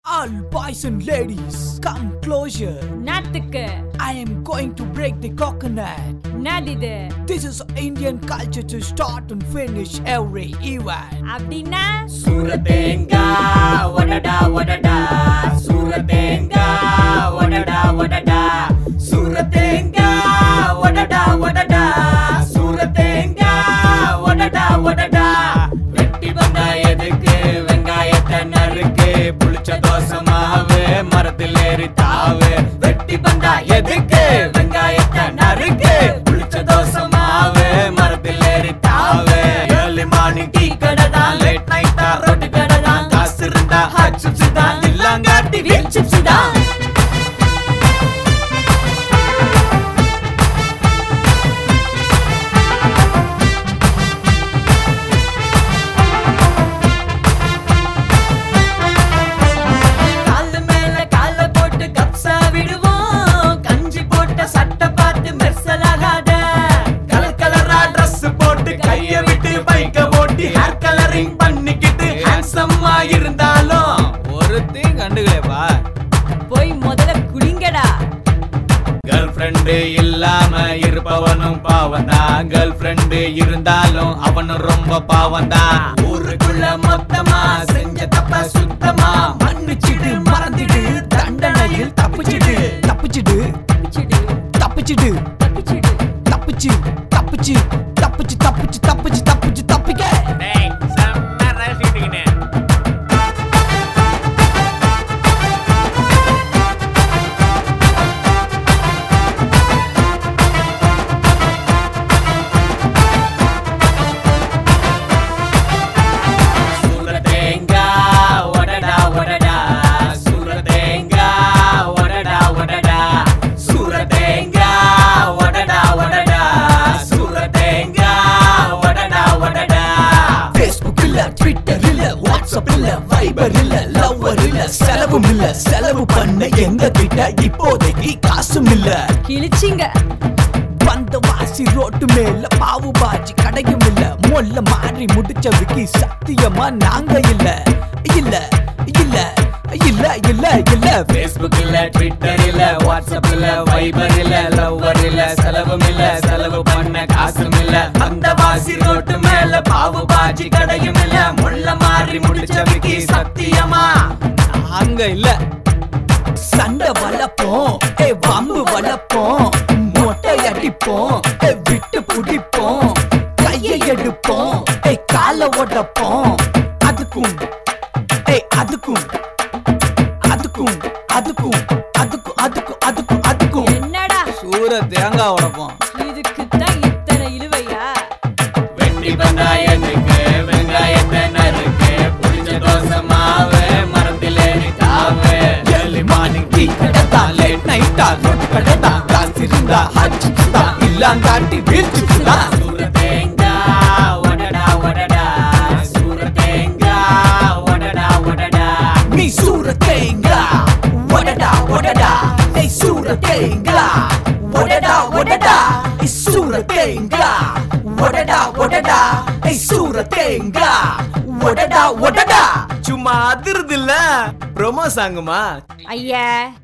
All boys and ladies, come closer. Nathukku I am going to break the coconut. Nadidu This is Indian culture to start and finish every event. Abdina Suratenga wadada wadada Suratenga wadada wadada Suratenga wadada wadada Suratenga wadada wadada வெட்டி வந்தா எதுக்கு வெங்காயத்தை நறுக்கு புளிச்ச தோசை மாவு மரத்தில் ஏறி தாவு வெட்டி வந்தா எதுக்கு வெங்காயத்தை நறுக்கு புளிச்ச தோசை மாவு மரத்தில் ஏறி தாவு ஏர்லி மார்னிங் டீ கடை தான் லேட் நைட்டா ரொட்டி கடை தான் காசு இருந்தா ஹாட் சிப்ஸ் தான் இல்லாங்காட்டி வீல் சிப்ஸ் தான் இருந்தாலும் ஒருத்தையும் கண்டுக்கலையப்பா போய் முதல்ல குடிங்கடா கேர்ள் ஃப்ரெண்டு இல்லாம இருப்பவனும் பாவந்தான் கேர்ள் ஃப்ரெண்டு இருந்தாலும் அவனும் ரொம்ப பாவந்தான் ஊருக்குள்ள மொத்தமா செஞ்ச தப்ப சுத்தமா மன்னிச்சிடு மறந்துடு தண்டனையில் தப்பிச்சிடு தப்பிச்சிடு தப்பிச்சிடு தப்பிச்சிடு தப்பிச்சிடு தப்பிச்சு தப்பிச்சு தப்பிச்சு தப்பிச்சு தப்பிச்சு தப்பிச்சு தப்பிக்க செலவும் இல்ல செலவு பண்ண எங்க கிட்ட இப்போதைக்கு காசும் இல்ல கிழிச்சிங்க வந்த வாசி ரோட்டு மேல பாவு பாஜி கடையும் இல்ல மொல்ல மாறி முடிச்ச விக்கி சத்தியமா நாங்க இல்ல இல்ல இல்ல இல்ல இல்ல இல்ல Facebook இல்ல Twitter இல்ல WhatsApp இல்ல Viber இல்ல Lover இல்ல செலவும் இல்ல செலவு பண்ண காசும் இல்ல அந்த வாசி ரோட்டு மேல பாவு பாஜி கடையும் இல்ல முள்ள மாறி முடிச்ச விக்கி சத்தியமா அங்க இல்ல சண்டை வளப்போம் வம்பு வளப்போம் மொட்டை அடிப்போம் விட்டு புடிப்போம் கையை எடுப்போம் காலை உடைப்போம் அதுக்கும் அதுக்கும் அதுக்கும் அதுக்கும் அதுக்கும் அதுக்கும் அதுக்கும் அதுக்கும் என்னடா சூர தேங்காய் உடைப்போம் இதுக்குத்தான் இத்தனை இழுவையா வெட்டி வந்தா எதுக்கு வெங்காயத்தை நறுக்கு புளிச்ச தோசை மாவு மரத்தில் ஏறி தாவு ஏர்லி மார்னிங் டீ கடை தான் லேட் நைட்டா ரொட்டி கடை தான் காசு இருந்தா ஹாட் சிப்ஸ் தான் இல்லாங்காட்டி வீல் சிப்ஸ் தான் சூரத்தேங்கா ஒடடா ஒடடா சூரத்தேங்கா ஒடடா ஒடடா நீ சூரத்தேங்கா ஒடடா ஒடடா சூரத்தேங்கா ஒடடா ஒடடா சூரத்தேங்கா ஒடடா ஒடடா சூரத்தேங்கா ஒடடா ஒடடா சும்மா அதிருது இல்ல ப்ரோமோ சாங்குமா ஐயா